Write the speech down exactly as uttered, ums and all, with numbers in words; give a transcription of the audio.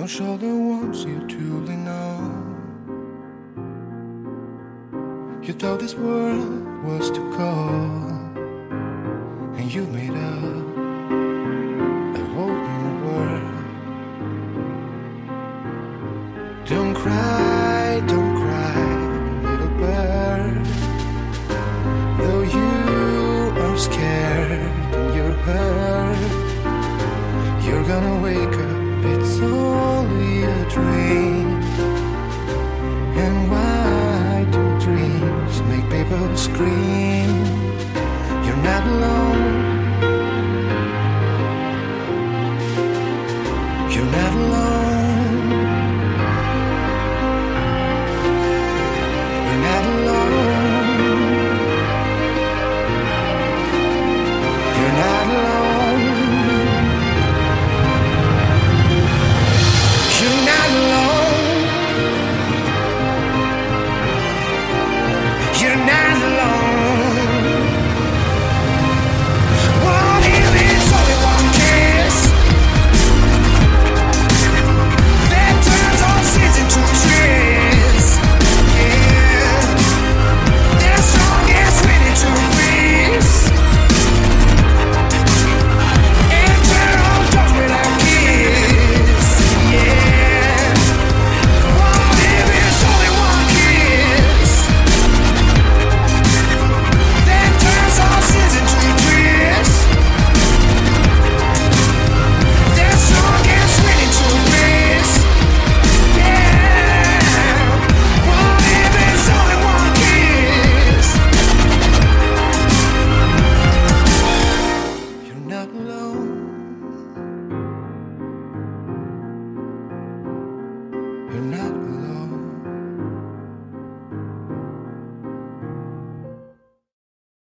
Your shoulder wants you to lean on. You thought this world was too cold, and you made up a whole new world. Don't cry, don't cry, little bird. Though you are scared and you're hurt, you're gonna wake up, it's only a dream. And why do dreams make people scream?